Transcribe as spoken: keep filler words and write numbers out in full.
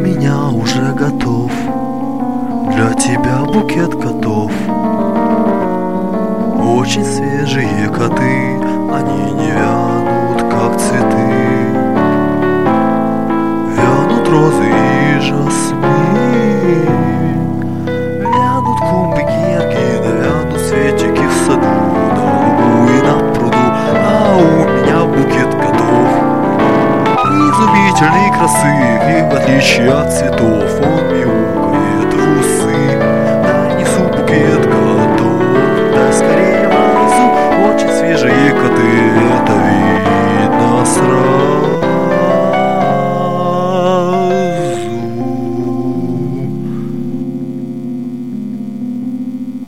меня уже готов, для тебя букет котов. Очень свежие коты, они не вянут, как цветы. Вянут розы и жасмин, вянут клумбы георгина, вянут цветики в саду, на лугу и на пруду, а у меня букет котов. Изумительной красы, и в отличие от цветов он